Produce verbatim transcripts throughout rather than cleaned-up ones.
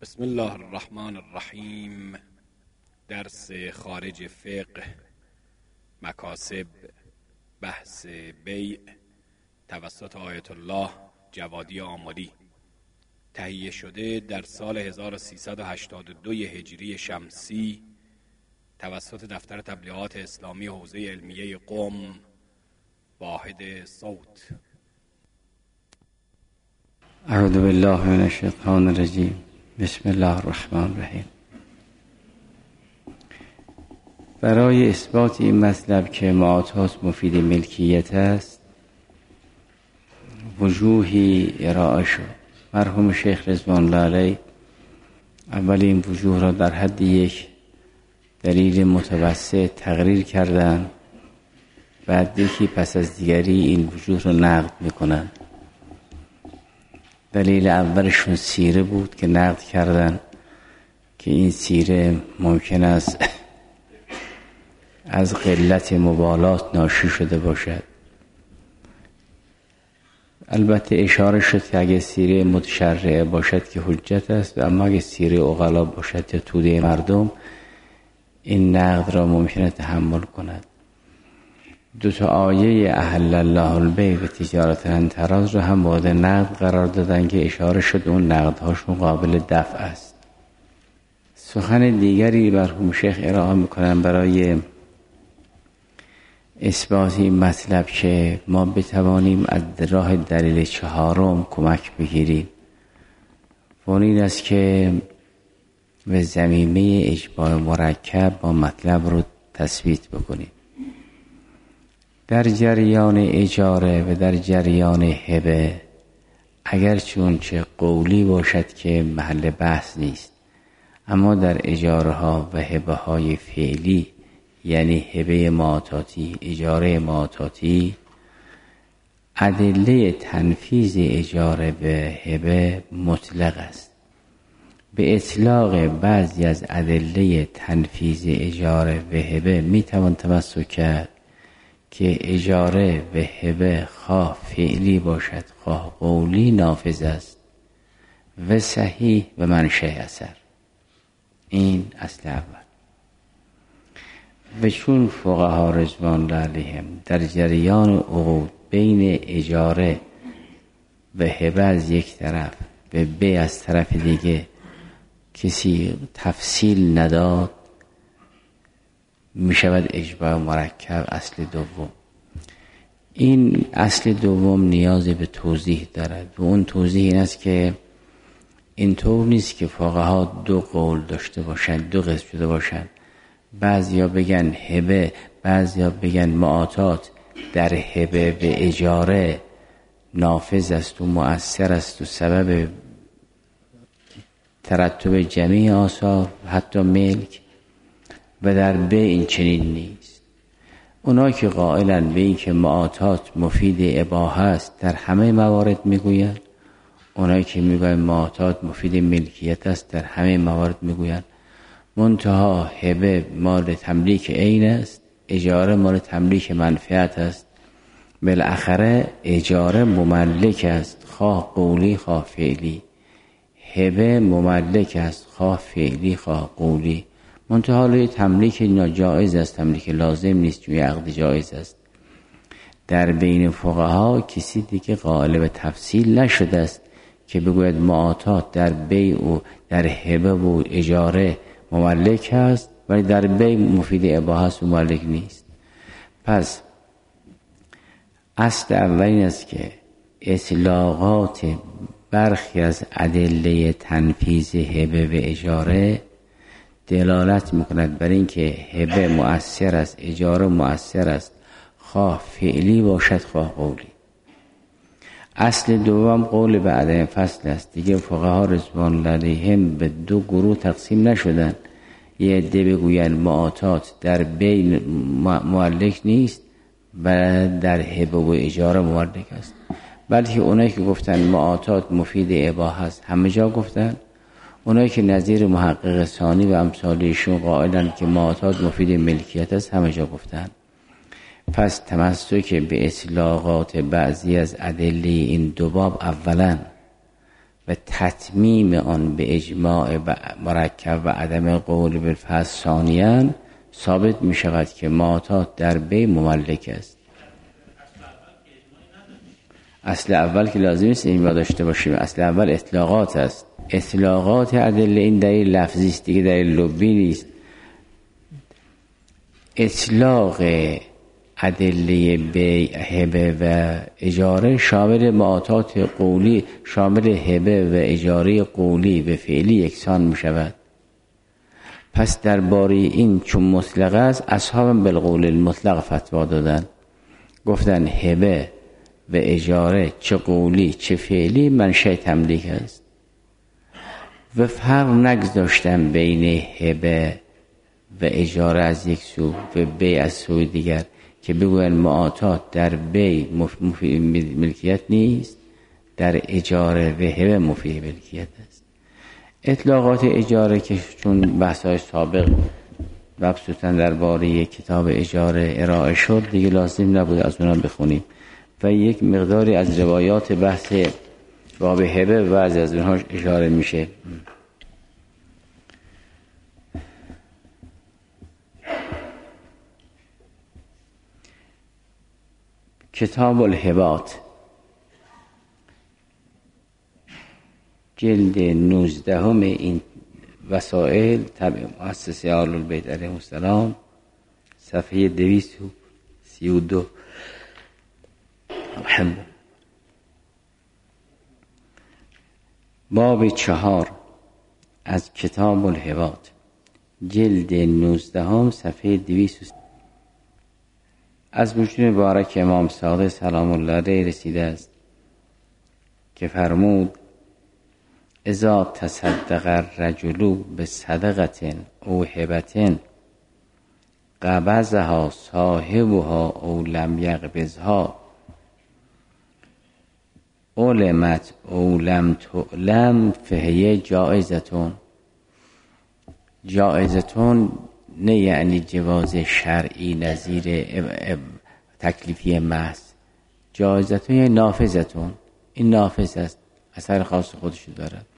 بسم الله الرحمن الرحیم. درس خارج فقه، مکاسب، بحث بیع توسط آیت الله جوادی آملی، تهیه شده در سال هزار و سیصد و هشتاد و دو هجری شمسی توسط دفتر تبلیغات اسلامی حوزه علمیه قم، واحد صوت. اعوذ بالله من الشیطان الرجیم. بسم الله الرحمن الرحیم. برای اثبات این مطلب که معاطات مفید ملکیت است وجوهی ارائه شد. مرحوم شیخ رضوان الله علیه اول این وجوه را در حد یک دلیل متوسط تقریر کردند، بعد یکی پس از دیگری این وجوه را نقد میکنند. دلیل اولشون سیره بود که نقد کردن که این سیره ممکن است از قلت مبالات ناشی شده باشد. البته اشاره شد که اگه سیره متشرعه باشد که حجت است، و اما اگه سیره عقلا باشد یا توده مردم این نقد را ممکنه تحمل کند. دو تا آیه احل الله البیع و تجارت لن تراض رو هم مورد نقد قرار دادن که اشاره شد اون نقدهاشون قابل دفع است. سخن دیگری مرحوم شیخ ارائه میکنن برای اثبات این مطلب که ما بتوانیم از راه دلیل چهارم کمک بگیریم، و این است که به ضمیمه اجماع مرکب با مطلب رو تثبیت بکنیم. در جریان اجاره و در جریان هبه اگر چون چه قولی باشد که محل بحث نیست، اما در اجاره ها و هبه های فعلی یعنی هبه معاطاتی، اجاره معاطاتی، ادله تنفیذ اجاره به هبه مطلق است. به اطلاق بعضی از ادله تنفیذ اجاره به هبه میتوان تمسک کرد که اجاره و هبه خواه فعلی باشد خواه قولی نافذ است و صحیح و منشأ اثر. این اصل اول. و چون فقها رضوان الله علیهم در جریان عقود بین اجاره و هبه از یک طرف و بیع از طرف دیگه کسی تفصیل نداد، می شود اجماع مرکب اصل دوم. این اصل دوم نیازی به توضیح دارد و اون توضیح این است که اینطور نیست که فقها دو قول داشته باشند، دو قسم شده باشند. بعضیا بگن هبه، بعضیا بگن معاطات در هبه و اجاره نافذ است و مؤثر است و سبب ترتب جمیع آثار حتی ملک، و در بیع این چنین نیست. اونا که قائلن به این که معاطات مفید اباحه است در همه موارد میگوین، اونایی که میگوین معاطات مفید ملکیت است در همه موارد میگوین. منتها هبه مال تملیک عین است، اجاره مال تملیک منفعت است. بالاخره اجاره مملک است خواه قولی خواه فعلی، هبه مملک است خواه فعلی خواه قولی. منتها حالا تملیک ناجائز است، تملیک لازم نیست، چون عقد جائز است. در بین فقها کسی دیگه قائل به تفصیل نشده است که بگوید معاطات در بیع و در هبه و اجاره مملک است ولی در بیع مفید اباحه است و مملک نیست. پس اصل اول این است که اطلاقات برخی از ادله تنفیذ هبه و اجاره دلالت میکند بر این که هبه مؤثر است، اجاره مؤثر است، خواه فعلی باشد خواه قولی. اصل دوم قول به عدم فصل است. دیگه فقها رضوان الله علیهم به دو گروه تقسیم نشدن. یه عده بگوین معاطات در بیع مملک نیست و در هبه و اجاره مملک است، بلکه اونایی که گفتن معاطات مفید اباحه است همه جا گفتن. اونایی که نظیر محقق ثانی و امثالیشون قائلن که معاطات مفید ملکیت است همه جا گفتن. پس تمسک به اطلاقات بعضی از ادله این دو باب اولا و تتمیم آن به اجماع مرکب و عدم قول بالفصل ثانیاً ثابت می شود که معاطات در بی مملک است. اصل اول که لازم است این ما داشته باشیم. اصل اول اطلاقات است. اطلاقات ادله این دلیل لفظی است دیگه، دلیل لفظی نیست. اطلاق ادله بیع، هبه و اجاره شامل معاطات قولی، شامل هبه و اجاره قولی و فعلی یکسان می شود. پس درباره این چون مطلق است اصحاب بالقول المطلق فتوا دادن، گفتن هبه و اجاره چه قولی چه فعلی منشأ تملیک است و فرق نگذاشتن بین هبه و اجاره از یک سو و بیع از سوی دیگر که بگوین معاطات در بیع مفید ملکیت نیست، در اجاره و هبه مفید ملکیت است. اطلاقات اجاره که چون بحث‌های سابق مبسوطاً درباره کتاب اجاره ارائه شد دیگه لازم نبود از اونها بخونیم و یک مقداری از روایات بحث باب هبه و از از اونها اشاره میشه. کتاب الهبات جلد نوزدهم این وسائل تبع مؤسسه آل البیت علیهم السلام صفحه دویست و سی و دو. باب چهار از کتاب الهبات جلد نوزدهم صفحه دویست و سی. از وجود مبارک امام صادق سلام الله علیه رسیده است که فرمود اذا تصدق الرجل بصدقة او هبة قبضها صاحبها او لم یقبضها علمت او لم تعلم فهی جائزتون. جائزتون نه یعنی جواز شرعی نظیر تکلیفی محض، جائزتون یعنی نافذتون، این نافذ است، اثر خاص خودشو دارد.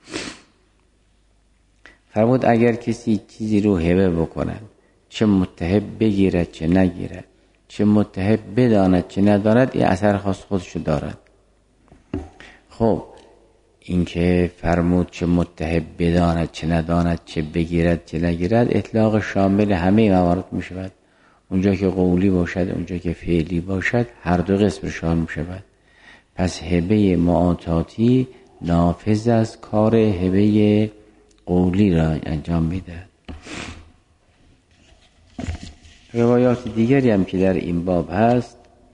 فرمود اگر کسی چیزی رو هبه بکنه، چه متهب بگیرد چه نگیرد، چه متهب بداند چه نداند، این اثر خاص خودشو دارد. خب این که فرمود چه متهب بداند چه نداند، چه بگیرد چه نگیرد، اطلاق شامل همه موارد می شود. اونجا که قولی باشد اونجا که فعلی باشد هر دو قسم شامل می شود. پس هبه معاطاتی نافذ از کار هبه قولی را انجام میده. روایات دیگری هم که در این باب هست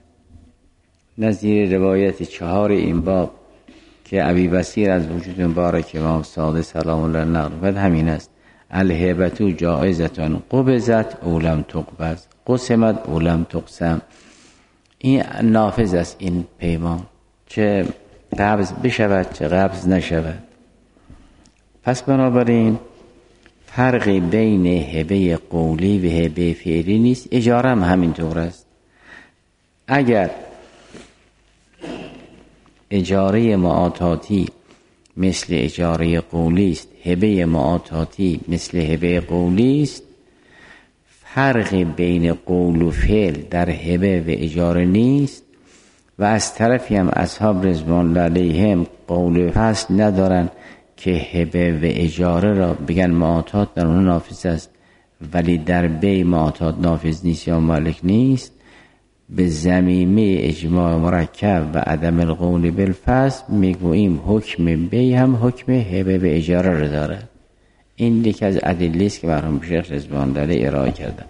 نظیر روایت چهار این باب که ابی بصیر از وجود مبارک امام صادق سلام الله نقل کرد همین است: الهبة جائزة قبضت او لم تقبض قسمت او لم تقسم. این نافذ است، این پیمان چه قبض بشود چه قبض نشود. پس بنابراین فرقی بین هبه قولی و هبه فعلی نیست. اجاره هم همینطور است. اگر اجاره معاطاتی مثل اجاره قولی است، هبه معاطاتی مثل هبه قولی است، فرق بین قول و فعل در هبه و اجاره نیست و از طرفی هم اصحاب رضوان الله علیهم قول فصل ندارن که هبه و اجاره را بگن معاطات در اون نافذ است ولی در بی معاطات نافذ نیست یا مالک نیست. به ضمیمه اجماع مرکب و عدم القول بالفصل میگوییم حکم بی هم حکم هبه و اجاره را دارد. این یکی از ادله است که مرحوم شیخ رضوان الله علیه ارائه کردن.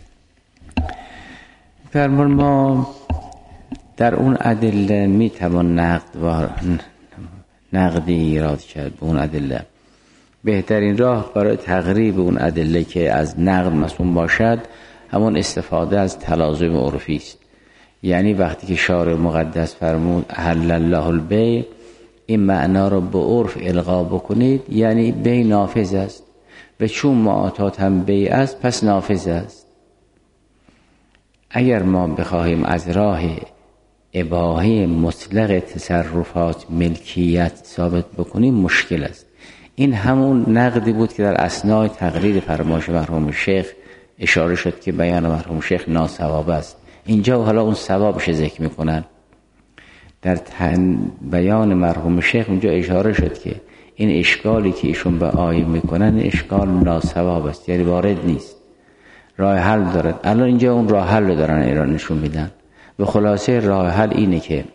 فرمان ما در اون ادله میتوان نقد و نقدی ایراد کرد به اون ادله. بهترین راه برای تقریب اون ادله که از نقد مسئول باشد همون استفاده از تلازم عرفی است. یعنی وقتی که شارع مقدس فرمود احل الله البیع، این معنا رو به عرف القا بکنید یعنی بیع نافذ است و چون معاطات هم بیع است پس نافذ است. اگر ما بخواهیم از راه اباحه مطلق تصرفات ملکیت ثابت بکنیم مشکل است. این همون نقدی بود که در اثنای تقریر فرمایش مرحوم شیخ اشاره شد که بیان مرحوم شیخ ناصواب است. اینجا و حالا اون ثوابش ذکر میکنن. در بیان مرحوم شیخ اونجا اشاره شد که این اشکالی که ایشون به آیه میکنن اشکال ناصواب است، یعنی وارد نیست، راه حل دارد. الان اینجا اون راه حل رو دارن ایران نشون میدن. به خلاصه راه حل اینه که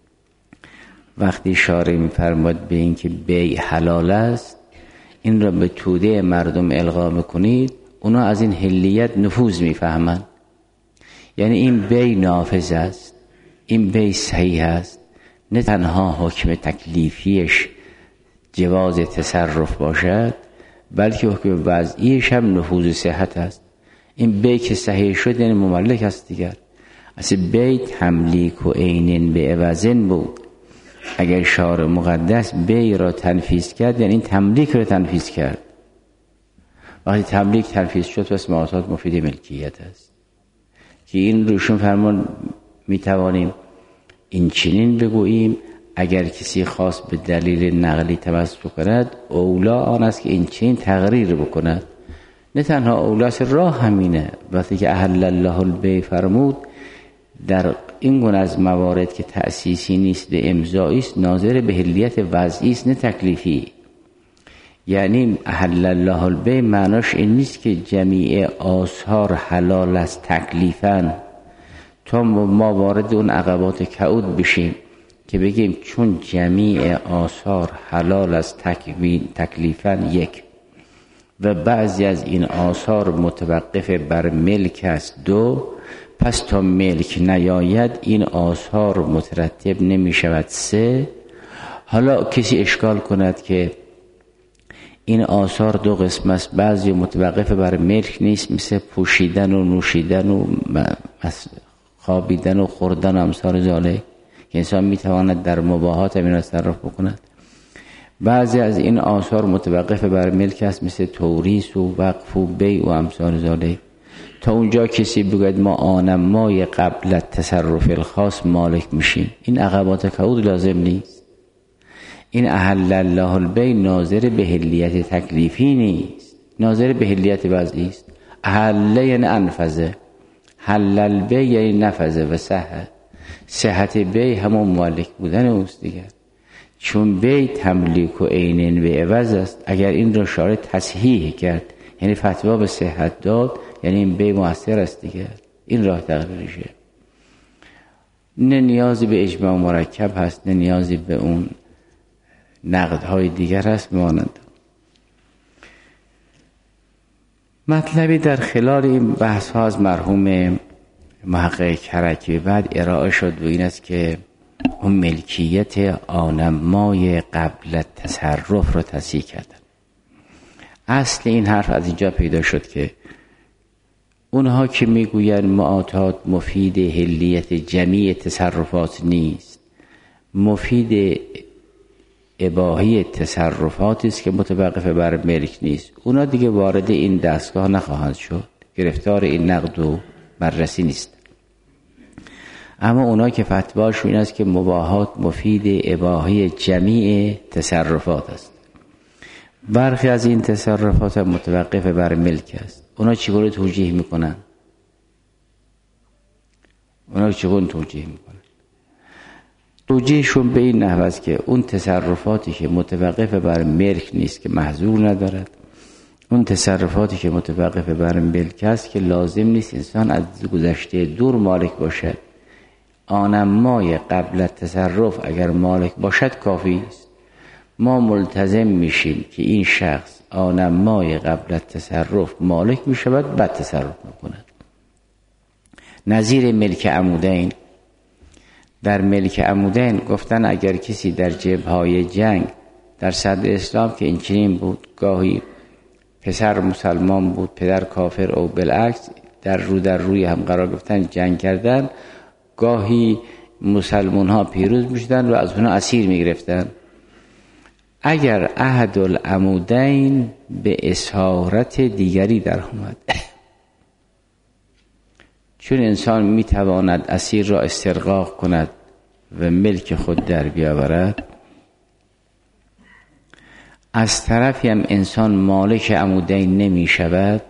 وقتی شارع میفرماد به این که بیع حلال است، این را به توده مردم القا میکنید، اونا از این حلیت نفوذ میفهمن. یعنی این بیع نافذ است، این بیع صحیح است، نه تنها حکم تکلیفیش جواز تصرف باشد، بلکه حکم وضعیش هم نفوذ صحت است. این بیع که صحیح شد یعنی مملک است دیگر. اصلا بیع تملیک و عینن به عوضن بود. اگر شارع مقدس بیع را تنفیذ کرد یعنی این تملیک را تنفیذ کرد. وقتی تملیک تنفیذ شد پس معاصات مفید ملکیت است که این روشون فرمان میتوانیم این چنین بگوییم اگر کسی خواست به دلیل نقلی تمسک کند اولا آن است که این چنین تقریر بکند. نه تنها اولاس راه همینه. وقتی که احل الله البیع فرمود در این گونه از موارد که تأسیسی نیست به امضایی است، ناظر به حلیت وضعی است نه تکلیفی. یعنی احل الله البیع معناش این نیست که جمیع آثار حلال است تکلیفاً تا ما وارد اون عقبات کعود بشیم که بگیم چون جمیع آثار حلال است تکلیفاً یک و بعضی از این آثار متوقف بر ملک است دو، پس تا ملک نیاید این آثار مترتب نمی شود سه. حالا کسی اشکال کند که این آثار دو قسم است، بعضی متوقف بر ملک نیست، مثل پوشیدن و نوشیدن و خوابیدن و خوردن و امثال ذالک که انسان می تواند در مباحات این را تصرف بکند. بعضی از این آثار متوقف بر ملک است، مثل توریث و وقف و بیع و امثال ذالک. تا اونجا کسی بگوید ما آنمای قبل تصرف الخاص مالک میشیم، این عقبات کعود لازم نیست. این احل الله البیع ناظر به حلیت تکلیفی نیست، ناظر به حلیت وضعی است. احل یعنی انفذه، حل البیع یعنی نفذه و صحت. صحت بیع همون مالک بودن اوست دیگر. چون بیع تملیک و عینن به عوض است، اگر این را شارع تصحیح کرد یعنی فتوا به صحت داد، یعنی این بیع مؤثر است دیگر. این راه تقریرشه. نه نیازی به اجماع مرکب هست، نه نیازی به اون نقدهای دیگر هست مانند. مطلبی در خلال این بحث ها از مرحوم محقق کرکی بعد ارائه شد و این است که اون ملکیت آنمای قبل تصرف رو تصحیح کردن. اصل این حرف از اینجا پیدا شد که اونها که میگوین معاطات مفید حلیت جمیع تصرفات نیست، مفید اباحی تصرفاتی است که متوقف بر ملک نیست، اونا دیگه وارد این دستگاه نخواهند شد، گرفتار این نقد و بررسی نیست. اما اونا که فتواش این است که مباحات مفید اباحی جمیع تصرفات است، برخی از این تصرفات متوقف بر ملک است، اونا چگونه توجیه میکنن؟ اونا چگونه توجیه میکنن؟ توجیهشون به این نحو است که اون تصرفاتی که متوقف بر ملک نیست که محظور ندارد، اون تصرفاتی که متوقف بر ملک است که لازم نیست انسان از گذشته دور مالک باشد، آنمای قبل تصرف اگر مالک باشد کافی است. ما ملتزم میشیم که این شخص آنمای قبل تصرف مالک میشود بعد تصرف میکند. نظیر ملک عمودین. در ملک عمودین گفتن اگر کسی در جبهه‌های جنگ در صدر اسلام که این چنین بود، گاهی پسر مسلمان بود پدر کافر او بالعکس در رو در روی هم قرار گرفتن جنگ کردن، گاهی مسلمان ها پیروز میشدن و از اونها اسیر میگرفتن. اگر احد العمودین به اسارت دیگری در اومد، چون انسان میتواند اسیر را استرقاق کند و ملک خود در بیاورد، از طرفی هم انسان مالک عمودین نمی شود.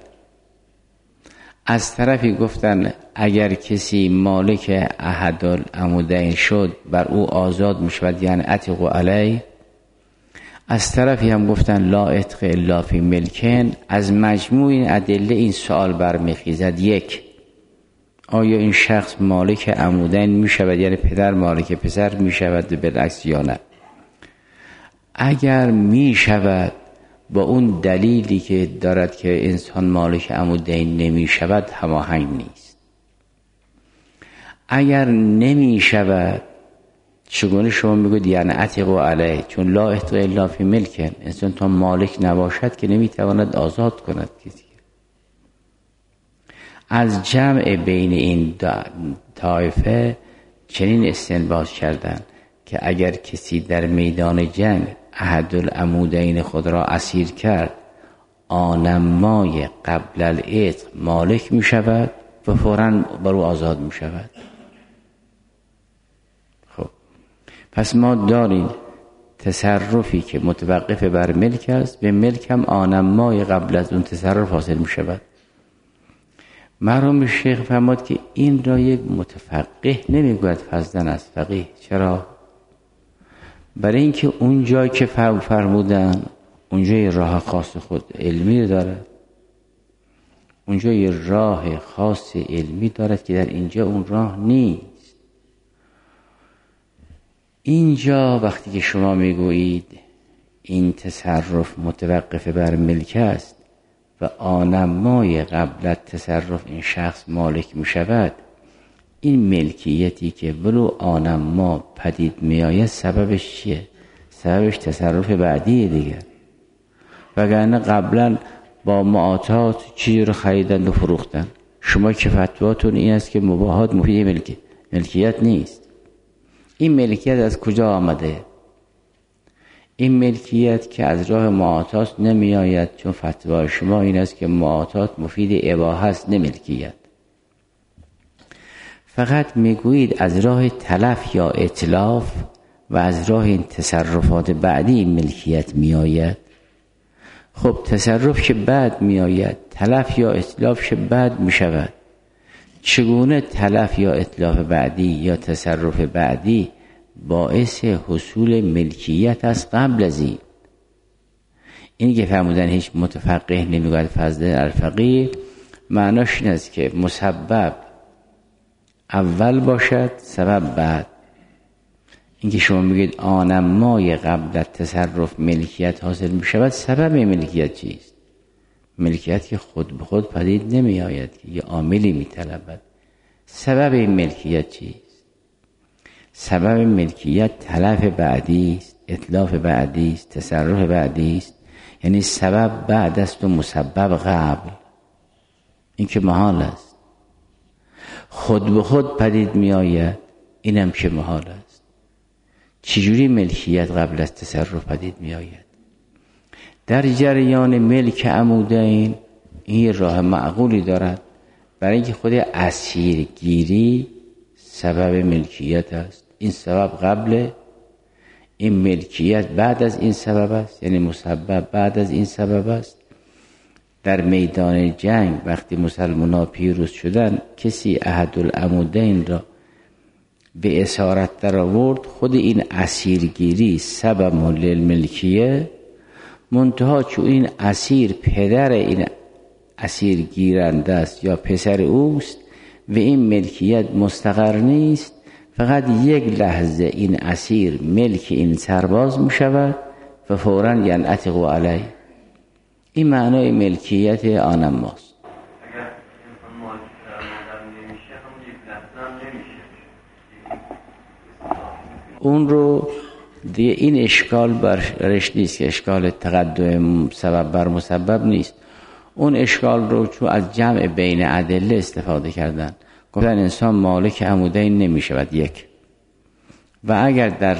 از طرفی گفتن اگر کسی مالک احدالعمودین شد بر او آزاد می شود، یعنی عتق علیه. از طرفی هم گفتن لا عتق الا فی ملکین. از مجموع این ادله این سوال برمیخیزد: یک، آیا این شخص مالک عمودین می شود، یعنی پدر مالک پسر می شود و بالعکس یا نه؟ اگر می شود با اون دلیلی که دارد که انسان مالک عمودین نمی شود هماهنگ نیست. اگر نمی شود چگونه شما میگوید یعنی عتق علیه؟ چون لا عتق الا فی ملک، انسان تا مالک نباشد که نمیتواند آزاد کند کسی. از جمع بین این طایفه چنین استنباط کردن که اگر کسی در میدان جنگ احدالعمودین خود را اسیر کرد، آنمای قبل العتق مالک می شود و فوراً بر او آزاد می شود. خب پس ما داریم تصرفی که متوقف بر ملک است، به ملک هم آنمای قبل از اون تصرف حاصل می شود. مرحوم شیخ فرمود که این را یک متفقه نمیگوید فضلاً از فقیه. چرا؟ برای اینکه اونجا که فرمودن اونجا یه راه خاص خود علمی دارد، اونجا یه راه خاص علمی دارد که در اینجا اون راه نیست. اینجا وقتی که شما میگویید این تصرف متوقف بر ملک است و آنمای قبل تصرف این شخص مالک می شود، این ملکیتی که ولو آنما پدید می آید سببش چیه؟ سببش تصرف بعدی دیگر. وگرنه قبلا با معاطات چیزی رو خریدند و فروختن. شما که فتواتون این است که مباحات مفید ملکی ملکیت نیست. این ملکیت از کجا آمده؟ این ملکیت که از راه معاطات نمی آید، چون فتوای شما این است که معاطات مفید اباحه است نه ملکیت. فقط میگویید از راه تلف یا اتلاف و از راه این تصرفات بعدی این ملکیت می آید. خب تصرف که بعد می آید، تلف یا اتلاف که بعد می شود. چگونه تلف یا اتلاف بعدی یا تصرف بعدی باعث حصول ملکیت از قبل از این؟ این که فرمودن هیچ متفقه نمیگوید فضل الفقیه، معناش این است که مسبب اول باشد سبب بعد. این که شما میگید آنمای قبل تصرف ملکیت حاصل می شود، سبب ملکیت چیست؟ ملکیت که خود به خود پدید نمی آید که یه عاملی می طلبد. سبب این ملکیت چیست؟ سبب ملکیت تلف بعدی است، اتلاف بعدی است، تصرف بعدی است. یعنی سبب بعد است و مسبب قبل. این که محال است. خود به خود پدید می آید، اینم که محال است. چجوری ملکیت قبل از تصرف پدید می آید؟ در جریان ملک عمودین این راه معقولی دارد، برای اینکه خود اسیرگیری سبب ملکیت است. این سبب قبل، این ملکیت بعد از این سبب است، یعنی مسبب بعد از این سبب است. در میدان جنگ وقتی مسلمان‌ها پیروز شدن، کسی احدالعمودین را به اسارت در آورد، خود این اسیرگیری سبب للملکیه. منتها چون این اسیر پدر این اسیرگیرنده است یا پسر اوست و این ملکیت مستقر نیست، فقط یک لحظه این اسیر ملک این سرباز می شود و فوراً ینعتق علیه. این معنای ملکیت آنماست. اگر انسان مالک آدم نمیشه، هم یک لحظه هم نمیشه. اون رو دیگه این اشکال برش نیست که اشکال تقدم سبب بر مسبب نیست. اون اشکال رو چون از جمع بین ادله استفاده کردن، گفتن انسان مالک عمودین نمی شود یک، و اگر در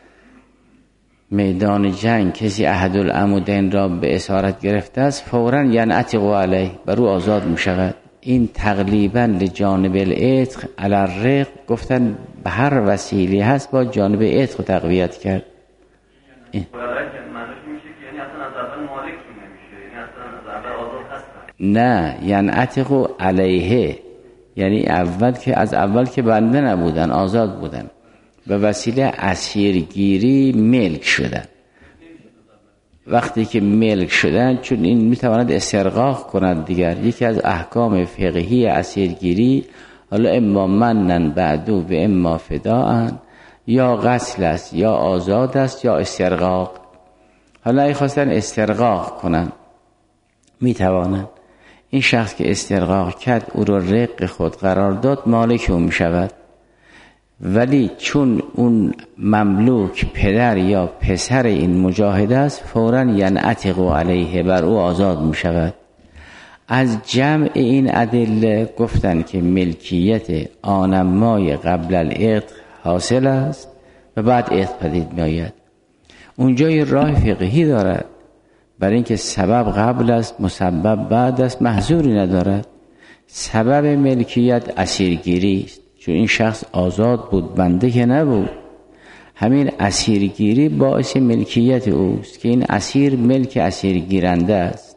میدان جنگ کسی احدالعمودین را به اسارت گرفته است، فوراً ینعتق علیه، بر او آزاد می شود. این تقلیباً لجانب العتق علی الرق گفتن به هر وسیله هست با جانب عتق و تقویت کرد. این معنیش میشه که یعنی اصلا از اول مالک نمیشه، یعنی اصلا از اول آزاد هستن. نه، یعنی عتق علیه، یعنی اول که از اول که بنده نبودن، آزاد بودن، به وسیله اسیرگیری ملک شدن. وقتی که ملک شدن، چون این میتواند استرقاق کند دیگر، یکی از احکام فقهی اسیرگیری، حالا اما منن بعدو و اما فداءن، یا قتل است یا آزاد است یا استرقاق. حالا ای خواستن استرقاق کنن میتوانند. این شخص که استرقاق کرد او را رق خود قرار داد، مالک او میشود. ولی چون اون مملوک پدر یا پسر این مجاهد است، فوراً ینعتق علیه، بر او آزاد میشود. از جمع این ادله گفتن که ملکیت آنمای قبل العقد حاصل است و بعد عقد پدید میآید. اونجا یه راه فقهی دارد، برای اینکه سبب قبل است مسبب بعد است، محظوری ندارد. سبب ملکیت اسیرگیری است، چون این شخص آزاد بود، بنده که نبود. همین اسیرگیری باعث ملکیت اوست که این اسیر ملک اسیرگیرنده است.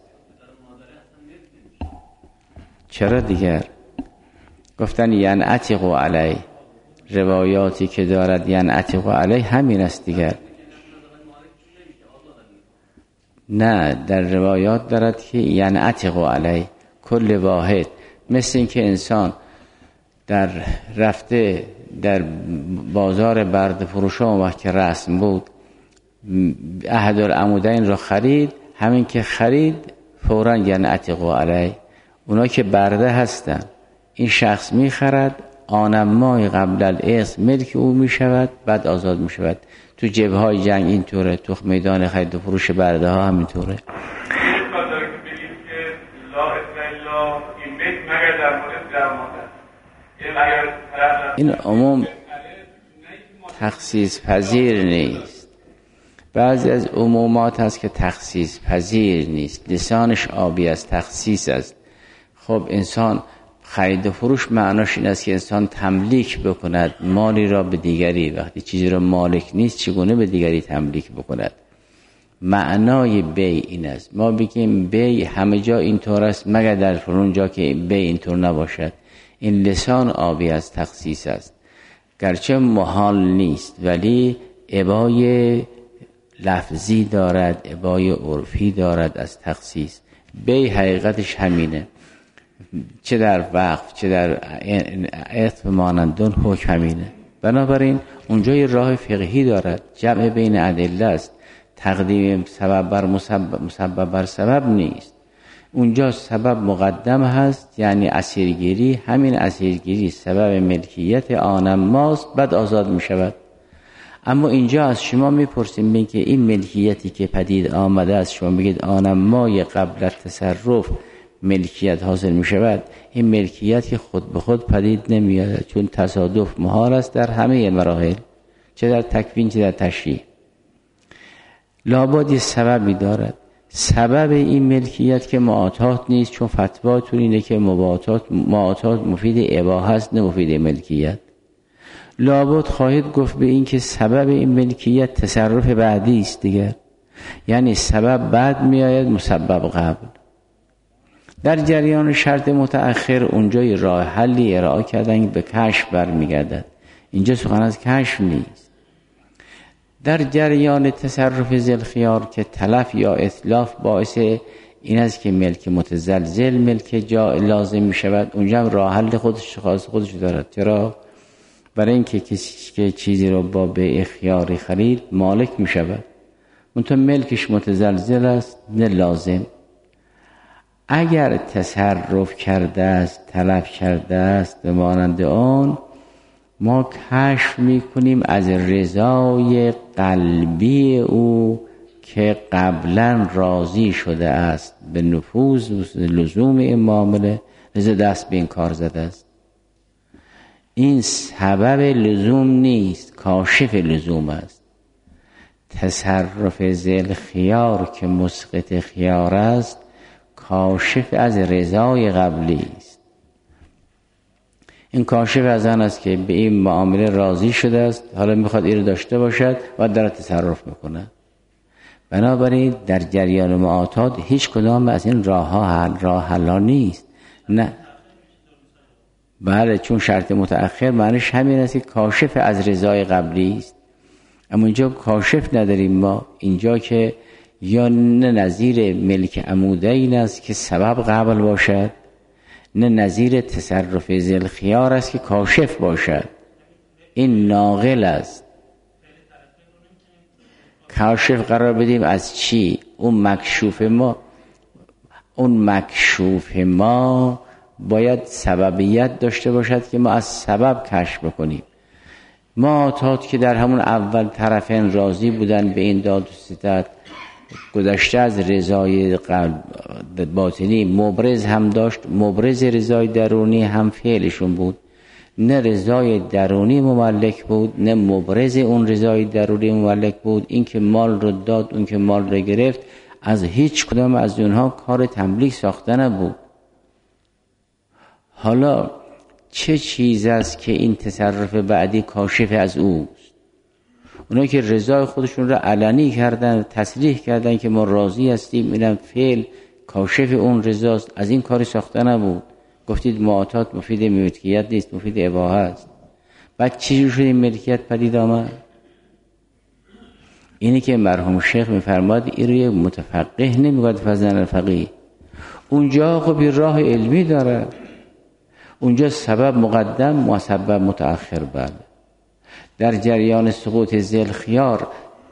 چرا دیگر گفتن ینعتق علیه، روایاتی که دارد ینعتق علیه همین است دیگر. نه، در روایات دارد که ینعتق علیه کل واحد، مثل این که انسان در رفته در بازار برده فروشان وقت که رسم بود، احدالعمودین را خرید، همین که خرید فوراً ینعتق علیه. اونا که برده هستن، این شخص می خرد، آنمای قبل العقد ملک او می شود، بعد آزاد می شود. تو جبهه های جنگ این طوره، تو میدان خرید و فروش برده ها همین طوره. این عموم تخصیص پذیر نیست. بعضی از عمومات هست که تخصیص پذیر نیست، لسانش آبی از تخصیص است. خب انسان خرید و فروش معناش این است که انسان تملیک بکند مالی را به دیگری. وقتی چیزی را مالک نیست چگونه به دیگری تملیک بکند؟ معنای بی این است. ما بگیم بی همه جا اینطور است مگر در فلان جا که بی اینطور نباشد. این لسان آبی از تخصیص است، گرچه محال نیست، ولی ابای لفظی دارد، ابای عرفی دارد از تخصیص. بی حقیقتش همینه، چه در وقف چه در عطف مانندون حکم همینه. بنابراین اونجا یه راه فقهی دارد، جمع بین ادله است، تقدیم سبب بر مسبب, مسبب بر سبب نیست. اونجا سبب مقدم هست، یعنی اسیرگیری. همین اسیرگیری سبب ملکیت آنم ماست، بعد آزاد می شود. اما اینجا از شما میپرسیم بین که این ملکیتی که پدید آمده است، شما بگید آنم مای قبل تصرف ملکیت حاصل می شود. این ملکیت که خود به خود پدید نمیاد، چون تصادف محال است در همه مراحل، چه در تکوین چه در تشریع. لابد یه سببی دارد. سبب این ملکیت که معاطات نیست، چون فتواتون اینه که معاطات معاطات مفید اباحه است نه مفید ملکیت. لابد خواهید گفت به این که سبب این ملکیت تصرف بعدی است دیگر، یعنی سبب بعد می آید مسبب قبل. در جریان شرط متأخر اونجای راه حلی ارائه کردن به کشف برمیگردد. اینجا سخن از کشف نیست. در جریان تصرف ذی الخیار که تلف یا اتلاف باعث این است که ملک متزلزل ملک جا لازم می شود، اونجا هم راه حل خودش خاص خودش دارد. چرا؟ برای اینکه کسی که چیزی رو با به اختیاری خرید مالک می شود، منتها ملکش متزلزل است نه لازم. اگر تصرف کرده است، تلف کرده است به مانند آن، ما کشف میکنیم از رضای قلبی او که قبلا راضی شده است به نفوذ لزوم این معامله، رضا دست به این کار زده است. این سبب لزوم نیست، کاشف لزوم است. تصرف ذی الخیار که مسقط خیار است، کاشف از رضای قبلی است. این کاشف از آن است که به این معامله راضی شده است، حالا میخواد این رو داشته باشد و در تصرف میکنه. بنابراین در جریان معاطات هیچ کدام از این راه ها حل راه حلا نیست. نه بله، چون شرط متأخر معنیش همین است که کاشف از رضای قبلی است. اما اینجا کاشف نداریم ما، اینجا که یا نه نظیر ملک عموده این است که سبب قبل باشد، نه نظیر تصرف ذل خیار است که کاشف باشد. این ناقل است. کاشف قرار بدیم از چی؟ اون مکشوف ما اون مکشوف ما باید سببیت داشته باشد که ما از سبب کشف بکنیم. معاطات که در همون اول طرفین راضی بودن به این داد و ستد، گذشته از رضای باطنی مبرز هم داشت، مبرز رضای درونی هم فعلشون بود. نه رضای درونی مملک بود، نه مبرز اون رضای درونی مملک بود. این که مال رو داد، اون که مال رو گرفت، از هیچ کدام از اونها کار تملیک ساخته نبود. حالا چه چیز است که این تصرف بعدی کاشف از اوست؟ اونایی که رضای خودشون رو علنی کردن، تصریح کردن که ما راضی هستیم، اینم فعل کاشف اون رضاست، از این کاری ساخته نبود. گفتید معاطات مفید ملکیت نیست، مفید اباحه است. بعد چی شد این ملکیت پدید آمد؟ اینی که مرحوم شیخ میفرماد این رو یک متفقه نمیگوید فضل الفقیه. اونجا خب یه راه علمی داره، اونجا سبب مقدم مسبب متأخر. بله، در جریان سقوط ذل خیار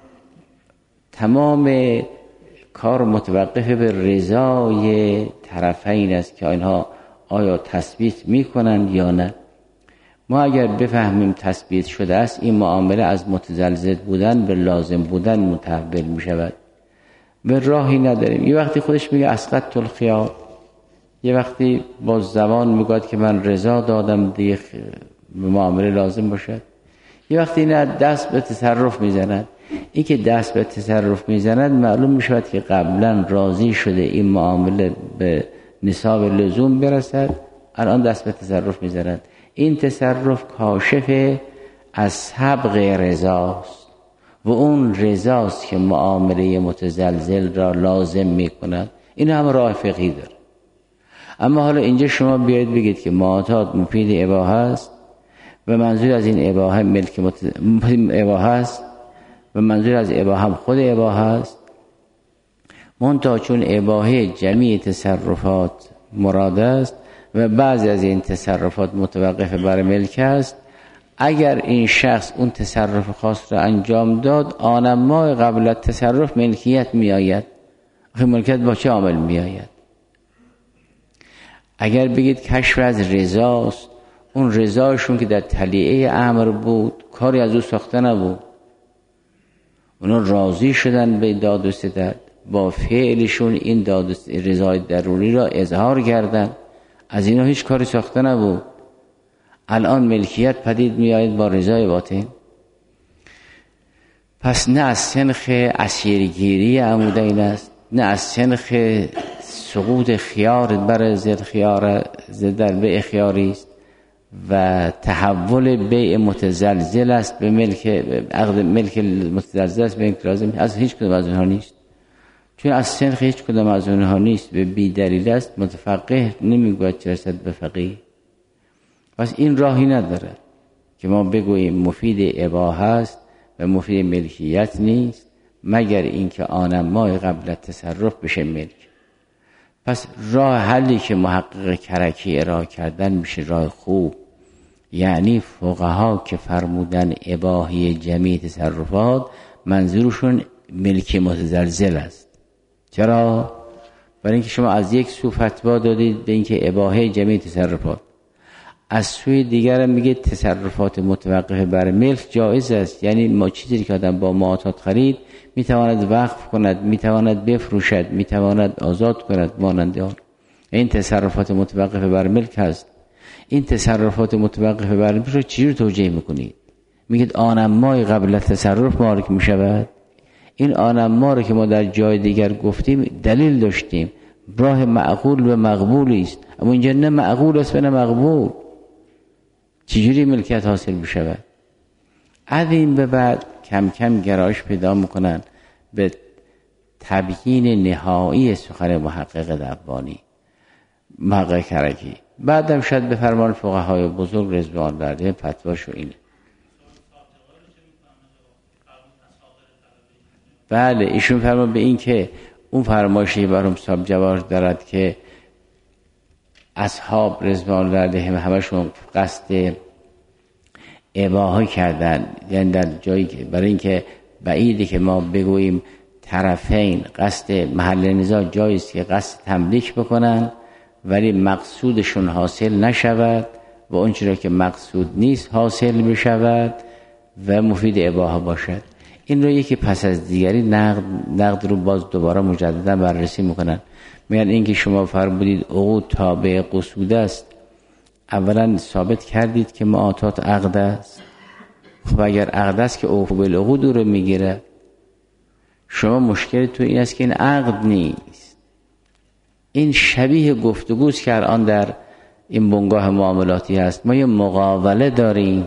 تمام کار متوقف به رضای طرفین است که اینها آیا تثبیت میکنن یا نه. ما اگر بفهمیم تثبیت شده است، این معامله از متزلزل بودن به لازم بودن متحول میشود. به راهی نداریم. یه وقتی خودش میگه اسقطت الخیار، یه وقتی با زبان میگوید که من رضا دادم دیگه به معامله لازم باشد، یه وقتی نه دست به تصرف میزند. این که دست به تصرف میزند معلوم میشود که قبلا راضی شده این معامله به نصاب لزوم برسد، الان دست به تصرف میزند. این تصرف کاشف از سبق رضاست و اون رضاست که معامله متزلزل را لازم میکند. این هم راه فقهی داره. اما حالا اینجا شما بیاید بگید که معاطات مفید اباحه است و منظور از این اباحه ملک مت... اباحه است و منظور از اباحه هم خود اباحه است. منتها چون اباحه جمیع تصرفات مراد است و بعضی از این تصرفات متوقف بر ملک است، اگر این شخص اون تصرف خاص را انجام داد، آنما قبل از تصرف ملکیت می آید. آخه ملکیت با چه عامل می آید؟ اگر بگید کشف از رضاست، اون رضاشون که در تلیعه امر بود، کاری از او ساخته نبود، اونا راضی شدن به داد و ستد، با فعلشون این داد و رضای درونی را اظهار کردن، از اینا هیچ کاری ساخته نبود. الان ملکیت پدید می آید با رضای باطن. پس نه از سنخ اسیرگیری عموده این است، نه از سنخ سقوط خیار بر ضد خیار در بیع خیاری است و تحول بیع متزلزل است به ملک عقد ملک متزلزل است به ملک لازم. از هیچ کدام از اونها نیست. چون از سنخ هیچ کدام از اونها نیست، به بی دلیل است. متفقه نمیگوید چه رسد به فقیه. پس این راهی نداره که ما بگوییم مفید اباحه است و مفید ملکیت نیست، مگر اینکه آنما قبل تصرف بشه ملک. پس راه حلی که محقق کرکی ارائه کردن میشه راه خوب. یعنی فقها که فرمودن اباحه جمیع تصرفات، منظورشون ملک متزلزل است. چرا؟ برای اینکه شما از یک سو فتوا دادید به اینکه اباحه جمیع تصرفات، از سوی دیگر میگه تصرفات متوقف بر ملک جایز است. یعنی ما چیزی که آدم با معاطات خرید میتواند وقف کند، میتواند بفروشد، میتواند آزاد کند مانند آن. این تصرفات متوقف بر ملک هست. این تصرفات متوقف بر ملک رو چجور توجیه میکنید؟ میگید آنما قبل تصرف مالک میشود. این آنما رو که ما در جای دیگر گفتیم دلیل داشتیم، راه معقول و مقبولی است. اما اینجا نه معقول است و نه مقبول. چجوری ملکیت حاصل بشود؟ از این به بعد کم کم گرایش پیدا میکنن به تبیین نهایی سخن محقق دبانی، محقق کرکی. بعدم شاید به فرمان فقهای بزرگ رضوان الله علیهم فتواشو اینه. بله ایشون فرمان به این که اون فرمایشی برام صاحب جواهر دارد که اصحاب رضوان الله علیهم همشون قصد اباحه کردن، یعنی در جایی که برای اینکه بعیده که ما بگوییم طرفین قصد محل نزاع جاییست که قصد تملیک بکنن ولی مقصودشون حاصل نشود و اون چیزی که مقصود نیست حاصل بشود و مفید اباحه باشد. این رو یکی پس از دیگری نقد, نقد رو باز دوباره مجددا بررسی میکنن. میگن اینکه شما فرمودید عقود تابع قصود است، اولا ثابت کردید که معاطات عقد است. خب اگر عقد است که اوفو بالعقود رو میگیره. شما مشکل تو این است که این عقد نیست، این شبیه گفتگوست که الان در این بنگاه معاملاتی هست. ما یه مقاوله داریم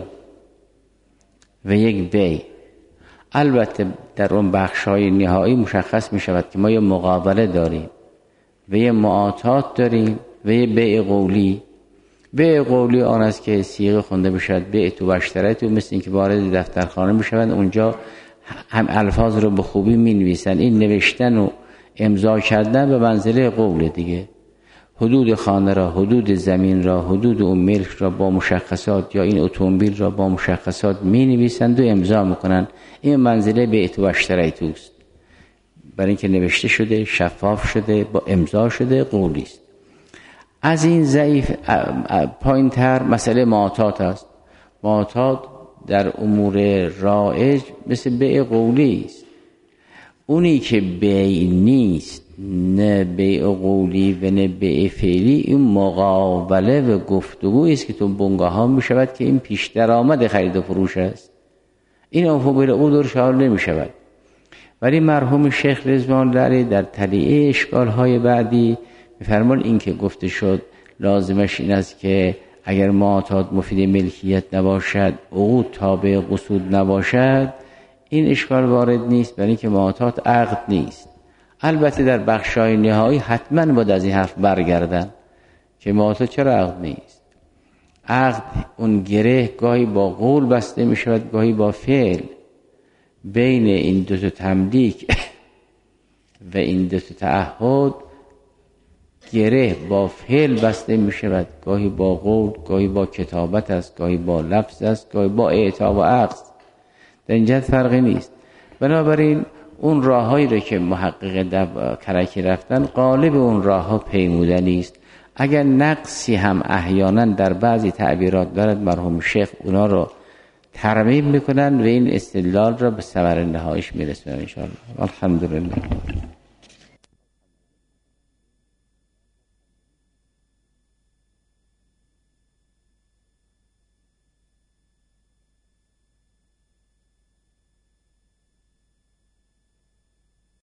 و یک بی. البته در اون بخش‌های نهایی مشخص می شود که ما یه مقاوله داریم و یه معاطات داریم و یه بیع قولی. بیع قولی آن است که صیغه خونده بشود بیع تو و اشتریتو، مثل این که وارد دفترخانه می شود اونجا هم الفاظ رو به خوبی می نویسن. این نوشتن و امضا کردن به منزله قول دیگه. حدود خانه را، حدود زمین را، حدود اون ملک را با مشخصات یا این اتومبیل را با مشخصات می نویسند و امضا میکنن. این منزله بیعت و اشتریتوست، برای اینکه نوشته شده، شفاف شده، با امضا شده، قولی است. از این ضعیف پایین تر مسئله معاطات است. معاطات در امور رایج مثل بیع قولی است. اونی که بیع نیست، نه بیع قولی و نه بیع فعلی، این مقابله و گفتگویی است که تو بنگاه ها می شود که این پیش درآمد خرید و فروش است. این اوفو بالعقود رو شامل نمی شود. ولی مرحوم شیخ رضوان الله علیه در تلیعه اشکال های بعدی می‌فرمان این که گفته شد لازمش این است که اگر معاطات مفید ملکیت نباشد، عقود تابع قصود نباشد، این اشکال وارد نیست، برای اینکه معاطات عقد نیست. البته در بخشای نهایی حتما باید از این حرف برگردن که معاطات چرا عقد نیست. عقد اون گره گاهی با قول بسته می شود، گاهی با فعل. بین این دو تا تملیک و این دو تا تعهد گره با فعل بسته می شود، گاهی با قول، گاهی با کتابت است، گاهی با لفظ است، گاهی با اعطا و عقد. در اینجا فرقی نیست. بنابراین اون راههایی رو که محقق دب کرکی رفتن، غالب اون راهها پیمودنی است. اگر نقصی هم احیانا در بعضی تعبیرات دارد، مرحوم شیخ اونا رو ترمیم میکنن و این استدلال را به ثمر نهاییش میرسونن ان شاء الله. الحمدلله.